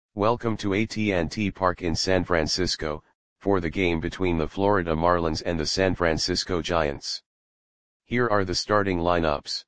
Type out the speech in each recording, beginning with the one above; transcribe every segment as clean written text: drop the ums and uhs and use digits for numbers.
Welcome to AT&T Park in San Francisco, for the game between the Florida Marlins and the San Francisco Giants. Here are the starting lineups.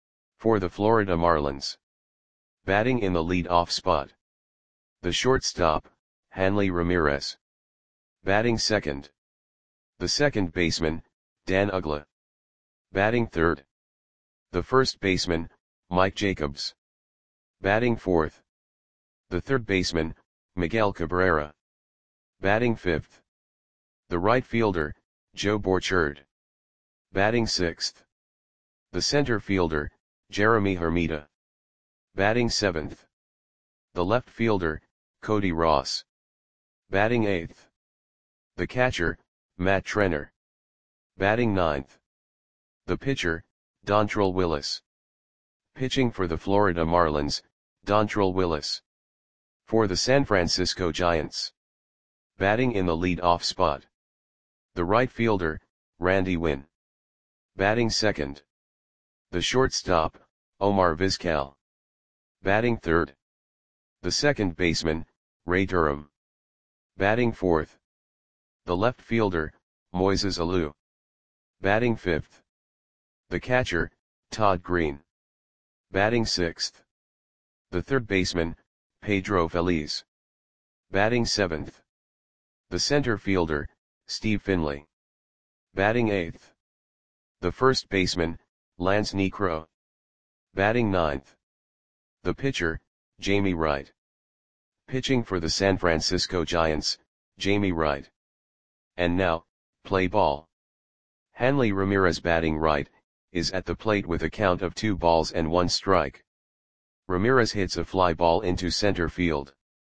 For the Florida Marlins. Batting in the lead-off spot. The shortstop, Hanley Ramirez. Batting second. The second baseman, Dan Uggla. Batting third. The first baseman, Mike Jacobs. Batting fourth. The third baseman, Miguel Cabrera. Batting fifth. The right fielder, Joe Borchard. Batting sixth. The center fielder, Jeremy Hermida. Batting seventh. The left fielder, Cody Ross. Batting eighth. The catcher, Matt Trenner. Batting ninth. The pitcher, Dontrelle Willis. Pitching for the Florida Marlins, Dontrelle Willis. For the San Francisco Giants. Batting in the lead-off spot. The right fielder, Randy Winn. Batting second. The shortstop, Omar Vizquel. Batting third. The second baseman, Ray Durham. Batting fourth. The left fielder, Moises Alou. Batting fifth. The catcher, Todd Green. Batting sixth. The third baseman, Pedro Feliz. Batting seventh. The center fielder, Steve Finley. Batting eighth. The first baseman, Lance Niekro. Batting ninth. The pitcher, Jamie Wright. Pitching for the San Francisco Giants, Jamie Wright. And now, play ball. Hanley Ramirez batting right, is at the plate with a count of 2 balls and 1 strike. Ramirez hits a fly ball into center field.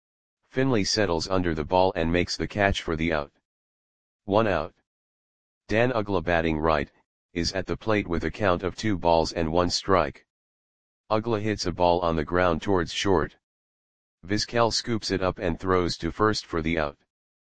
Finley settles under the ball and makes the catch for the out. 1 out. Dan Uggla batting right, is at the plate with a count of 2 balls and 1 strike. Uggla hits a ball on the ground towards short. Vizquel scoops it up and throws to first for the out.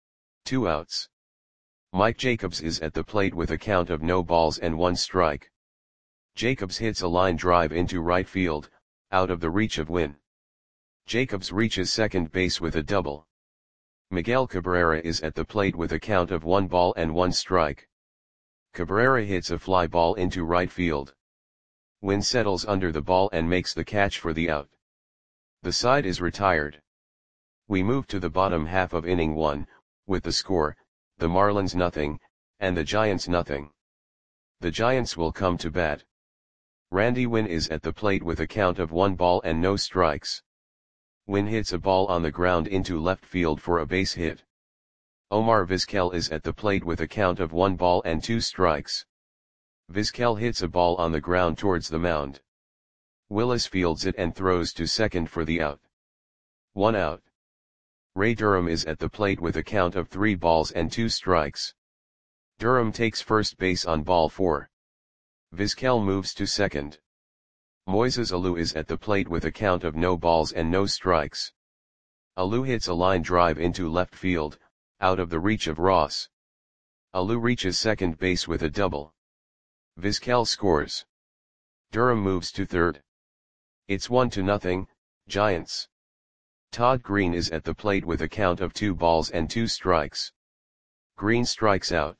2 outs. Mike Jacobs is at the plate with a count of no balls and 1 strike. Jacobs hits a line drive into right field, out of the reach of Winn. Jacobs reaches second base with a double. Miguel Cabrera is at the plate with a count of 1 ball and 1 strike. Cabrera hits a fly ball into right field. Winn settles under the ball and makes the catch for the out. The side is retired. We move to the bottom half of inning 1, with the score, the Marlins 0, and the Giants 0. The Giants will come to bat. Randy Winn is at the plate with a count of 1 ball and no strikes. Winn hits a ball on the ground into left field for a base hit. Omar Vizquel is at the plate with a count of 1 ball and 2 strikes. Vizquel hits a ball on the ground towards the mound. Willis fields it and throws to second for the out. 1 out. Ray Durham is at the plate with a count of 3 balls and 2 strikes. Durham takes first base on ball 4. Vizquel moves to second. Moises Alou is at the plate with a count of no balls and no strikes. Alou hits a line drive into left field, out of the reach of Ross. Alou reaches second base with a double. Vizquel scores. Durham moves to third. It's 1-0, Giants. Todd Green is at the plate with a count of 2 balls and 2 strikes. Green strikes out.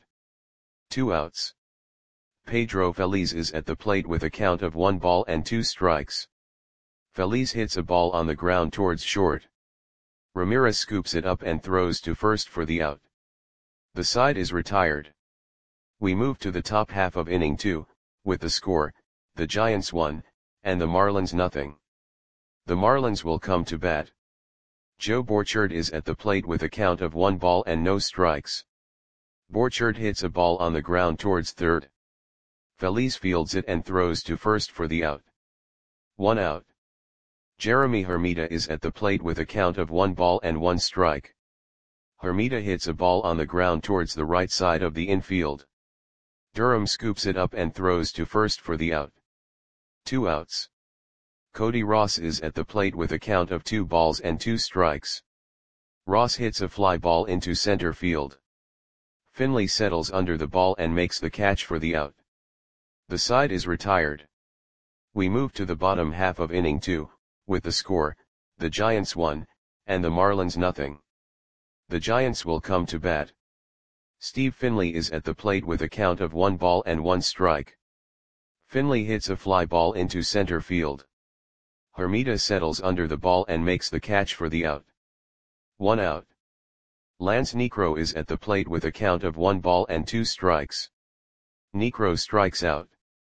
2 outs. Pedro Feliz is at the plate with a count of 1 ball and 2 strikes. Feliz hits a ball on the ground towards short. Ramirez scoops it up and throws to first for the out. The side is retired. We move to the top half of inning 2, with the score, the Giants 1, and the Marlins 0. The Marlins will come to bat. Joe Borchard is at the plate with a count of 1 ball and no strikes. Borchard hits a ball on the ground towards third. Feliz fields it and throws to first for the out. 1 out. Jeremy Hermida is at the plate with a count of 1 ball and 1 strike. Hermida hits a ball on the ground towards the right side of the infield. Durham scoops it up and throws to first for the out. 2 outs. Cody Ross is at the plate with a count of 2 balls and 2 strikes. Ross hits a fly ball into center field. Finley settles under the ball and makes the catch for the out. The side is retired. We move to the bottom half of inning 2, with the score, the Giants 1, and the Marlins nothing. The Giants will come to bat. Steve Finley is at the plate with a count of 1 ball and 1 strike. Finley hits a fly ball into center field. Hermida settles under the ball and makes the catch for the out. 1 out. Lance Niekro is at the plate with a count of 1 ball and 2 strikes. Niekro strikes out.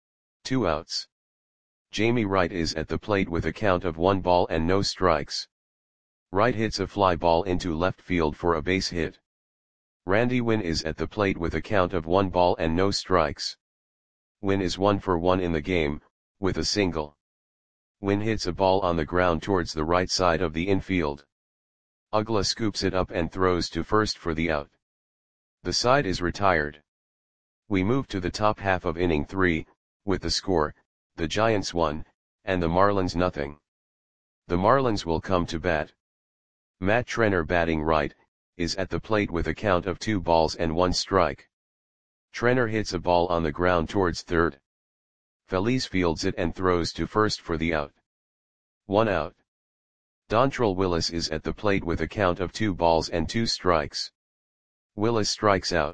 2 outs. Jamie Wright is at the plate with a count of 1 ball and no strikes. Wright hits a fly ball into left field for a base hit. Randy Winn is at the plate with a count of 1 ball and no strikes. Winn is 1 for 1 in the game, with a single. Winn hits a ball on the ground towards the right side of the infield. Uggla scoops it up and throws to first for the out. The side is retired. We move to the top half of inning 3, with the score, the Giants 1, and the Marlins nothing. The Marlins will come to bat. Matt Trenner batting right, is at the plate with a count of 2 balls and 1 strike. Trenner hits a ball on the ground towards third. Feliz fields it and throws to first for the out. 1 out. Dontrelle Willis is at the plate with a count of 2 balls and 2 strikes. Willis strikes out.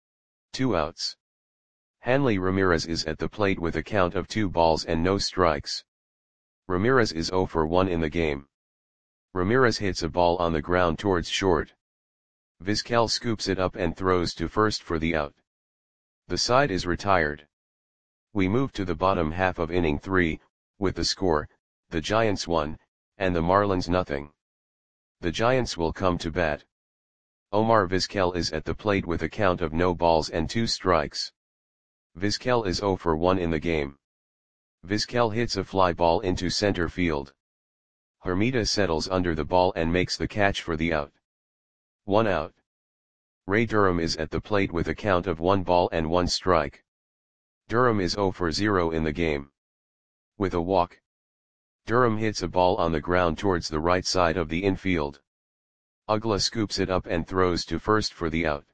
2 outs. Hanley Ramirez is at the plate with a count of 2 balls and no strikes. Ramirez is 0 for 1 in the game. Ramirez hits a ball on the ground towards short. Vizquel scoops it up and throws to first for the out. The side is retired. We move to the bottom half of inning 3, with the score, the Giants 1, and the Marlins nothing. The Giants will come to bat. Omar Vizquel is at the plate with a count of no balls and 2 strikes. Vizquel is 0 for 1 in the game. Vizquel hits a fly ball into center field. Hermida settles under the ball and makes the catch for the out. 1 out. Ray Durham is at the plate with a count of 1 ball and 1 strike. Durham is 0 for 0 in the game. With a walk. Durham hits a ball on the ground towards the right side of the infield. Uggla scoops it up and throws to first for the out.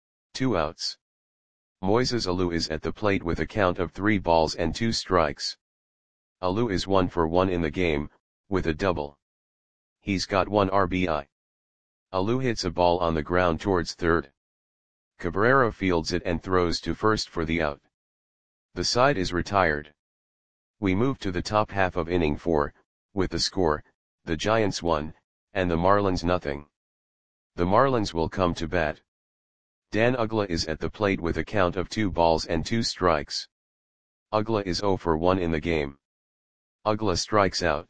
2 outs. Moises Alou is at the plate with a count of 3 balls and 2 strikes. Alou is 1 for 1 in the game, with a double. He's got 1 RBI. Alou hits a ball on the ground towards third. Cabrera fields it and throws to first for the out. The side is retired. We move to the top half of inning 4, with the score, the Giants 1, and the Marlins nothing. The Marlins will come to bat. Dan Uggla is at the plate with a count of 2 balls and 2 strikes. Uggla is 0 for 1 in the game. Uggla strikes out.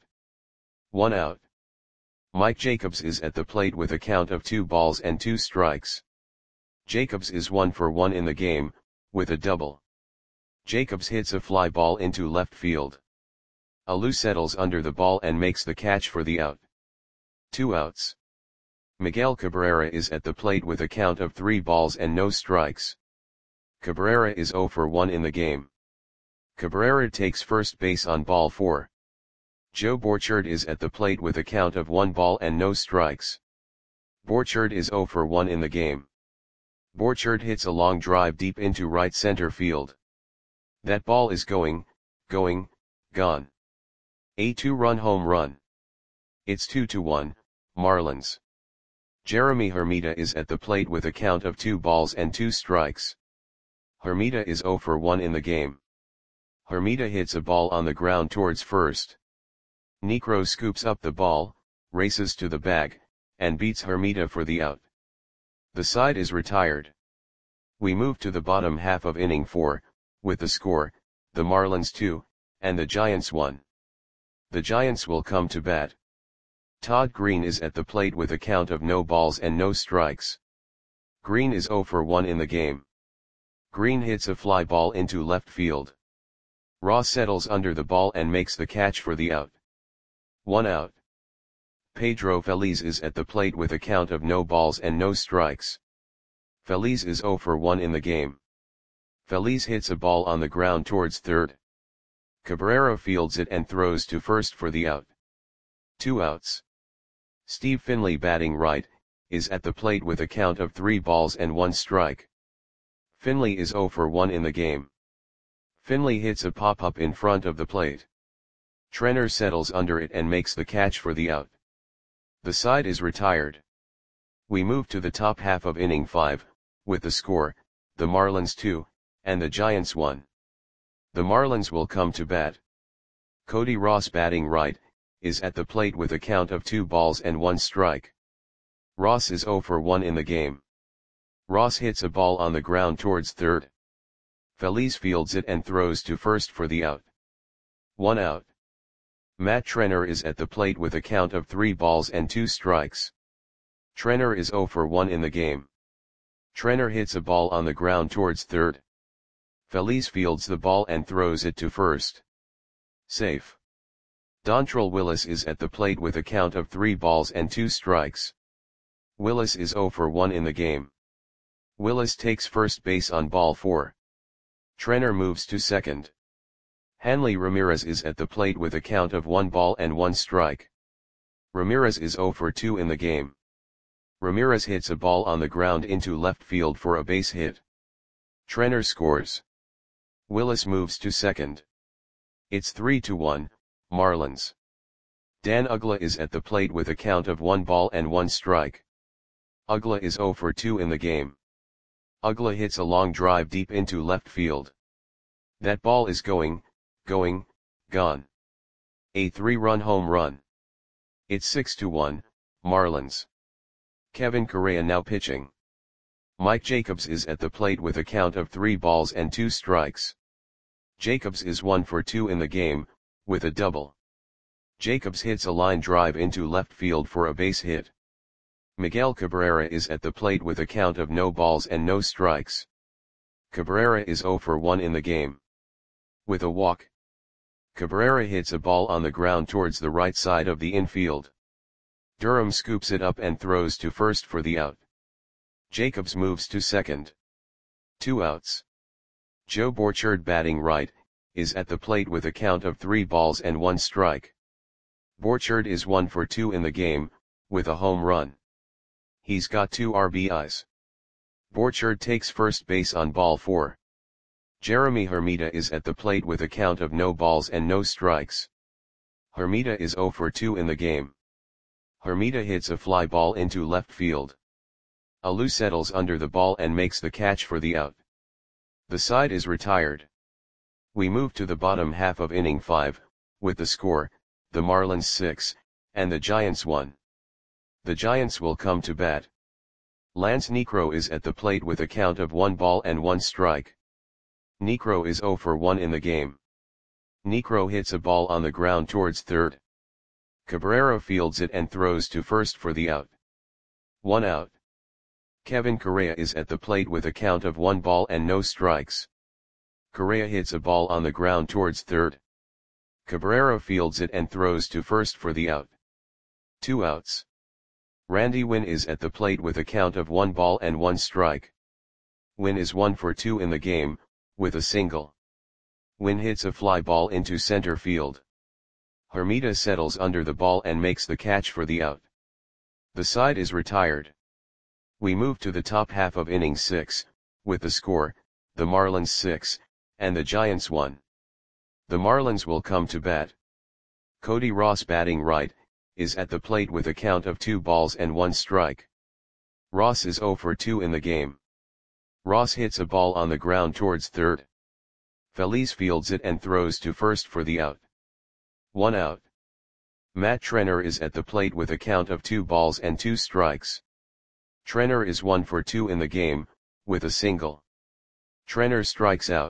1 out. Mike Jacobs is at the plate with a count of 2 balls and 2 strikes. Jacobs is 1 for 1 in the game, with a double. Jacobs hits a fly ball into left field. Alou settles under the ball and makes the catch for the out. 2 outs. Miguel Cabrera is at the plate with a count of 3 balls and no strikes. Cabrera is 0 for 1 in the game. Cabrera takes first base on ball 4. Joe Borchard is at the plate with a count of 1 ball and no strikes. Borchard is 0 for 1 in the game. Borchard hits a long drive deep into right center field. That ball is going, gone. A 2-run home run. It's 2-1, Marlins. Jeremy Hermida is at the plate with a count of 2 balls and 2 strikes. Hermida is 0 for 1 in the game. Hermida hits a ball on the ground towards first. Niekro scoops up the ball, races to the bag, and beats Hermida for the out. The side is retired. We move to the bottom half of inning 4, with the score, the Marlins 2, and the Giants 1. The Giants will come to bat. Todd Green is at the plate with a count of no balls and no strikes. Green is 0 for 1 in the game. Green hits a fly ball into left field. Ross settles under the ball and makes the catch for the out. 1 out. Pedro Feliz is at the plate with a count of no balls and no strikes. Feliz is 0 for 1 in the game. Feliz hits a ball on the ground towards third. Cabrera fields it and throws to first for the out. 2 outs. Steve Finley batting right, is at the plate with a count of 3 balls and 1 strike. Finley is 0 for 1 in the game. Finley hits a pop-up in front of the plate. Trenner settles under it and makes the catch for the out. The side is retired. We move to the top half of inning 5, with the score, the Marlins 2, and the Giants 1. The Marlins will come to bat. Cody Ross, batting right, is at the plate with a count of 2 balls and 1 strike. Ross is 0 for 1 in the game. Ross hits a ball on the ground towards third. Feliz fields it and throws to first for the out. 1 out. Matt Trenner is at the plate with a count of 3 balls and 2 strikes. Trenner is 0 for 1 in the game. Trenner hits a ball on the ground towards third. Feliz fields the ball and throws it to first. Safe. Dontrelle Willis is at the plate with a count of 3 balls and 2 strikes. Willis is 0 for 1 in the game. Willis takes first base on ball 4. Trenner moves to second. Hanley Ramirez is at the plate with a count of 1 ball and 1 strike. Ramirez is 0 for 2 in the game. Ramirez hits a ball on the ground into left field for a base hit. Trenner scores. Willis moves to second. It's 3-1, Marlins. Dan Uggla is at the plate with a count of 1 ball and 1 strike. Uggla is 0 for 2 in the game. Uggla hits a long drive deep into left field. That ball is gone. A 3-run home run. It's 6-1, Marlins. Kevin Correa now pitching. Mike Jacobs is at the plate with a count of 3 balls and 2 strikes. Jacobs is 1 for 2 in the game, with a double. Jacobs hits a line drive into left field for a base hit. Miguel Cabrera is at the plate with a count of no balls and no strikes. Cabrera is 0 for 1 in the game. With a walk. Cabrera hits a ball on the ground towards the right side of the infield. Durham scoops it up and throws to first for the out. Jacobs moves to second. 2 outs. Joe Borchard, batting right, is at the plate with a count of 3 balls and 1 strike. Borchard is 1 for 2 in the game, with a home run. He's got 2 RBIs. Borchard takes first base on ball 4. Jeremy Hermida is at the plate with a count of no balls and no strikes. Hermida is 0 for 2 in the game. Hermida hits a fly ball into left field. Alou settles under the ball and makes the catch for the out. The side is retired. We move to the bottom half of inning 5, with the score, the Marlins 6, and the Giants 1. The Giants will come to bat. Lance Niekro is at the plate with a count of 1 ball and 1 strike. Niekro is 0 for 1 in the game. Niekro hits a ball on the ground towards third. Cabrera fields it and throws to first for the out. 1 out. Kevin Correa is at the plate with a count of 1 ball and no strikes. Correa hits a ball on the ground towards third. Cabrera fields it and throws to first for the out. 2 outs. Randy Winn is at the plate with a count of 1 ball and 1 strike. Winn is 1 for 2 in the game, with a single. Winn hits a fly ball into center field. Hermida settles under the ball and makes the catch for the out. The side is retired. We move to the top half of inning 6, with the score, the Marlins 6, and the Giants 1. The Marlins will come to bat. Cody Ross, batting right, is at the plate with a count of 2 balls and 1 strike. Ross is 0 for 2 in the game. Ross hits a ball on the ground towards third. Feliz fields it and throws to first for the out. 1 out. Matt Trenner is at the plate with a count of 2 balls and 2 strikes. Trenner is 1 for 2 in the game, with a single. Trenner strikes out.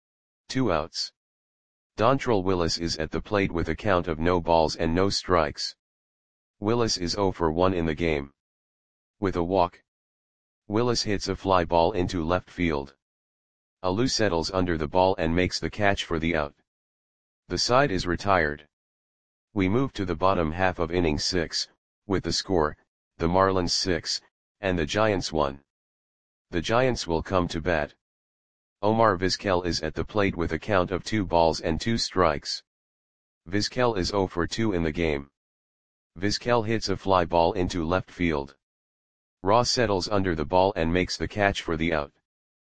2 outs. Dontrelle Willis is at the plate with a count of no balls and no strikes. Willis is 0 for 1 in the game. With a walk. Willis hits a fly ball into left field. Alou settles under the ball and makes the catch for the out. The side is retired. We move to the bottom half of inning 6, with the score, the Marlins 6, and the Giants 1. The Giants will come to bat. Omar Vizquel is at the plate with a count of 2 balls and 2 strikes. Vizquel is 0 for 2 in the game. Vizquel hits a fly ball into left field. Ross settles under the ball and makes the catch for the out.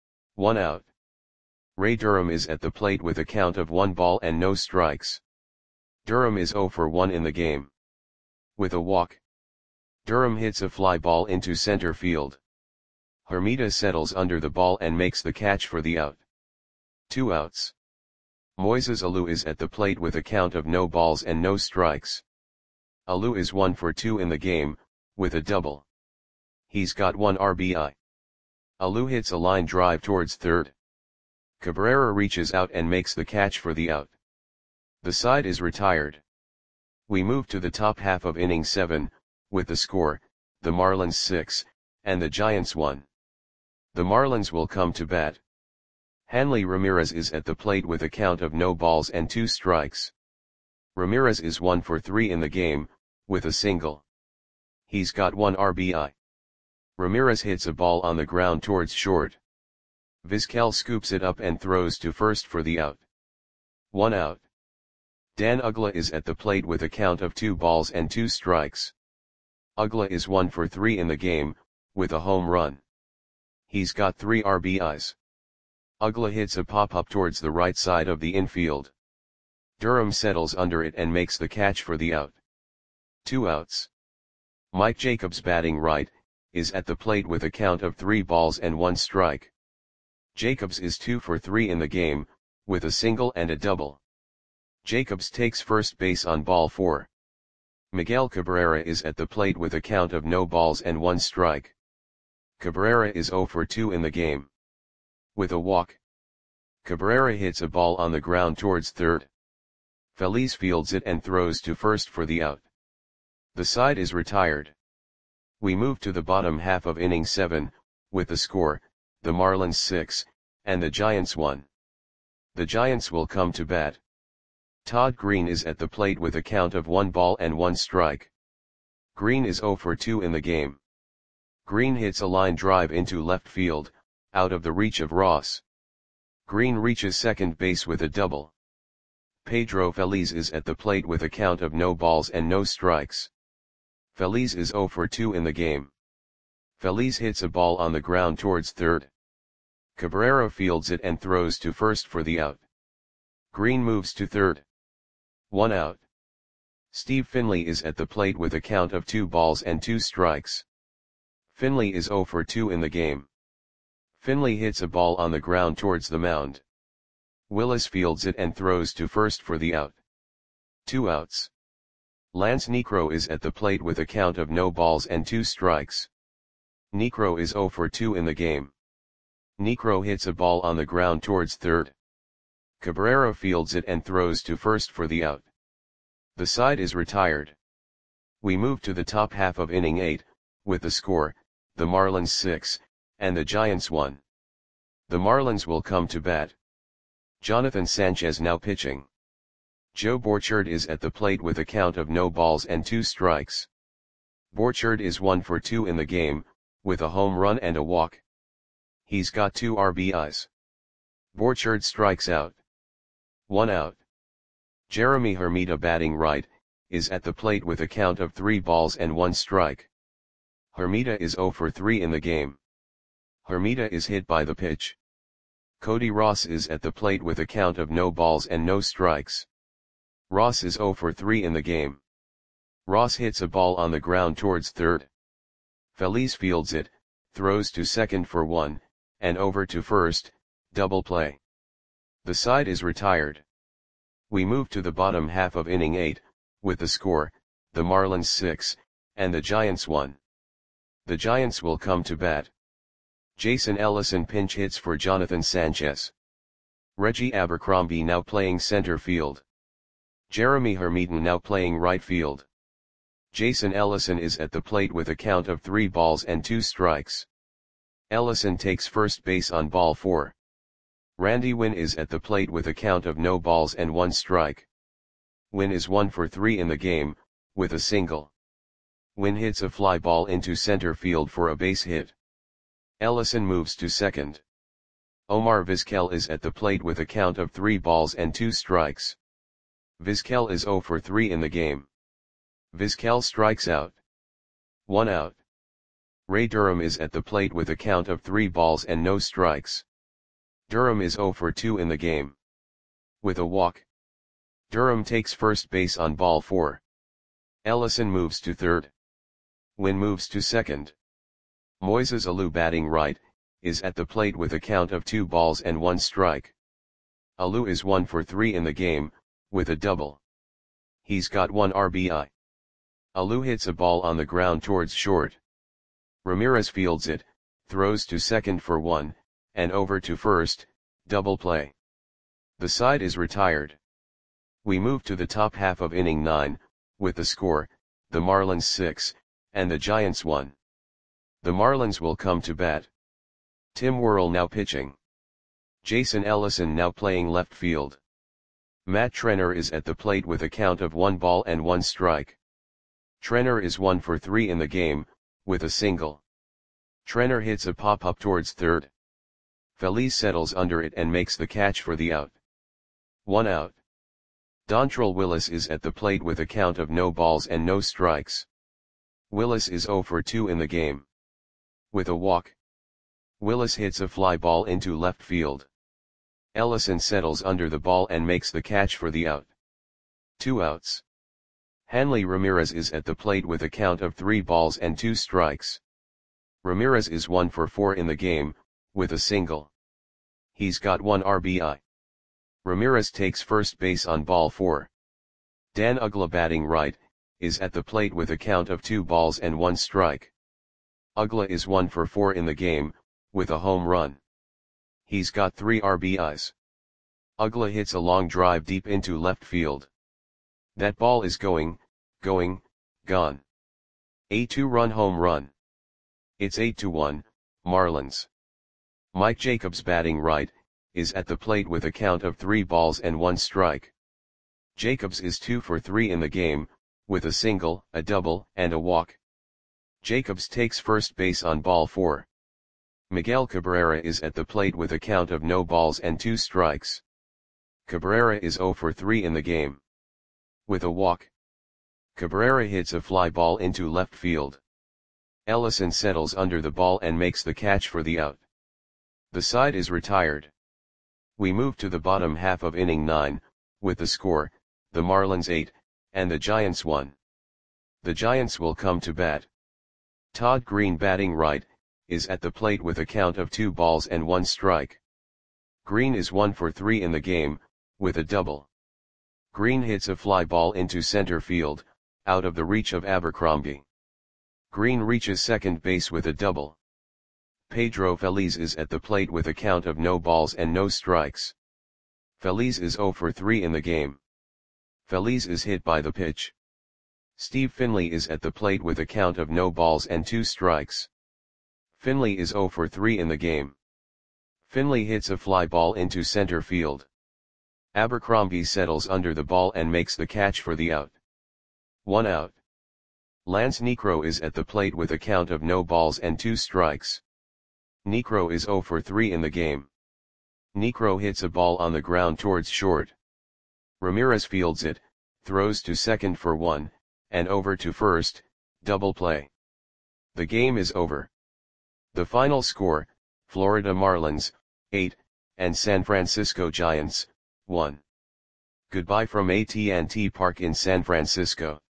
1 out. Ray Durham is at the plate with a count of 1 ball and no strikes. Durham is 0 for 1 in the game. With a walk. Durham hits a fly ball into center field. Hermida settles under the ball and makes the catch for the out. 2 outs. Moises Alou is at the plate with a count of no balls and no strikes. Alou is 1 for 2 in the game, with a double. He's got 1 RBI. Alou hits a line drive towards third. Cabrera reaches out and makes the catch for the out. The side is retired. We move to the top half of inning 7, with the score, the Marlins 6, and the Giants 1. The Marlins will come to bat. Hanley Ramirez is at the plate with a count of no balls and 2 strikes. Ramirez is 1 for 3 in the game, with a single. He's got 1 RBI. Ramirez hits a ball on the ground towards short. Vizquel scoops it up and throws to first for the out. 1 out. Dan Uggla is at the plate with a count of 2 balls and 2 strikes. Uggla is 1 for 3 in the game, with a home run. He's got 3 RBIs. Uggla hits a pop-up towards the right side of the infield. Durham settles under it and makes the catch for the out. 2 outs. Mike Jacobs, batting right, is at the plate with a count of 3 balls and 1 strike. Jacobs is 2 for 3 in the game, with a single and a double. Jacobs takes first base on ball 4. Miguel Cabrera is at the plate with a count of no balls and 1 strike. Cabrera is 0 for 2 in the game. With a walk. Cabrera hits a ball on the ground towards third. Feliz fields it and throws to first for the out. The side is retired. We move to the bottom half of inning 7, with the score, the Marlins 6, and the Giants 1. The Giants will come to bat. Todd Green is at the plate with a count of 1 ball and 1 strike. Green is 0 for 2 in the game. Green hits a line drive into left field, out of the reach of Ross. Green reaches second base with a double. Pedro Feliz is at the plate with a count of no balls and no strikes. Feliz is 0 for 2 in the game. Feliz hits a ball on the ground towards third. Cabrera fields it and throws to first for the out. Green moves to third. 1 out. Steve Finley is at the plate with a count of 2 balls and 2 strikes. Finley is 0 for 2 in the game. Finley hits a ball on the ground towards the mound. Willis fields it and throws to first for the out. 2 outs. Lance Niekro is at the plate with a count of no balls and 2 strikes. Niekro is 0 for 2 in the game. Niekro hits a ball on the ground towards third. Cabrera fields it and throws to first for the out. The side is retired. We move to the top half of inning 8, with the score, the Marlins 6, and the Giants 1. The Marlins will come to bat. Jonathan Sanchez now pitching. Joe Borchard is at the plate with a count of no balls and 2 strikes. Borchard is 1 for 2 in the game, with a home run and a walk. He's got 2 RBIs. Borchard strikes out. 1 out. Jeremy Hermida, batting right, is at the plate with a count of 3 balls and 1 strike. Hermida is 0 for 3 in the game. Hermida is hit by the pitch. Cody Ross is at the plate with a count of no balls and no strikes. Ross is 0 for 3 in the game. Ross hits a ball on the ground towards third. Feliz fields it, throws to second for 1, and over to first, double play. The side is retired. We move to the bottom half of inning 8, with the score, the Marlins 6, and the Giants 1. The Giants will come to bat. Jason Ellison pinch hits for Jonathan Sanchez. Reggie Abercrombie now playing center field. Jeremy Hermida now playing right field. Jason Ellison is at the plate with a count of 3 balls and 2 strikes. Ellison takes first base on ball 4. Randy Winn is at the plate with a count of no balls and 1 strike. Winn is 1 for 3 in the game, with a single. Winn hits a fly ball into center field for a base hit. Ellison moves to second. Omar Vizquel is at the plate with a count of 3 balls and 2 strikes. Vizquel is 0 for 3 in the game. Vizquel strikes out. 1 out. Ray Durham is at the plate with a count of 3 balls and no strikes. Durham is 0 for 2 in the game. With a walk. Durham takes first base on ball 4. Ellison moves to third. Wynn moves to second. Moises Alou batting right, is at the plate with a count of 2 balls and 1 strike. Alou is 1 for 3 in the game, with a double. He's got 1 RBI. Alou hits a ball on the ground towards short. Ramirez fields it, throws to second for 1, and over to first, double play. The side is retired. We move to the top half of inning 9, with the score, the Marlins 6, and the Giants 1. The Marlins will come to bat. Tim Worrell now pitching. Jason Ellison now playing left field. Matt Trenner is at the plate with a count of 1 ball and 1 strike. Trenner is 1 for 3 in the game, with a single. Trenner hits a pop-up towards third. Feliz settles under it and makes the catch for the out. 1 out. Dontrelle Willis is at the plate with a count of no balls and no strikes. Willis is 0 for 2 in the game. With a walk. Willis hits a fly ball into left field. Ellison settles under the ball and makes the catch for the out. 2 outs. Hanley Ramirez is at the plate with a count of 3 balls and 2 strikes. Ramirez is 1 for 4 in the game, with a single. He's got 1 RBI. Ramirez takes first base on ball 4. Dan Uggla batting right, is at the plate with a count of 2 balls and 1 strike. Uggla is 1 for 4 in the game, with a home run. He's got 3 RBIs. Uggla hits a long drive deep into left field. That ball is gone. A 2-run home run. It's 8-1, Marlins. Mike Jacobs batting right, is at the plate with a count of 3 balls and 1 strike. Jacobs is 2 for 3 in the game, with a single, a double, and a walk. Jacobs takes first base on ball 4. Miguel Cabrera is at the plate with a count of no balls and 2 strikes. Cabrera is 0 for 3 in the game. With a walk. Cabrera hits a fly ball into left field. Ellison settles under the ball and makes the catch for the out. The side is retired. We move to the bottom half of inning 9, with the score, the Marlins 8, and the Giants 1. The Giants will come to bat. Todd Green batting right, is at the plate with a count of 2 balls and 1 strike. Green is 1 for 3 in the game, with a double. Green hits a fly ball into center field, out of the reach of Abercrombie. Green reaches second base with a double. Pedro Feliz is at the plate with a count of no balls and no strikes. Feliz is 0 for 3 in the game. Feliz is hit by the pitch. Steve Finley is at the plate with a count of no balls and 2 strikes. Finley is 0 for 3 in the game. Finley hits a fly ball into center field. Abercrombie settles under the ball and makes the catch for the out. 1 out. Lance Niekro is at the plate with a count of no balls and 2 strikes. Niekro is 0 for 3 in the game. Niekro hits a ball on the ground towards short. Ramirez fields it, throws to second for 1, and over to first, double play. The game is over. The final score, Florida Marlins, 8, and San Francisco Giants, 1. Goodbye from AT&T Park in San Francisco.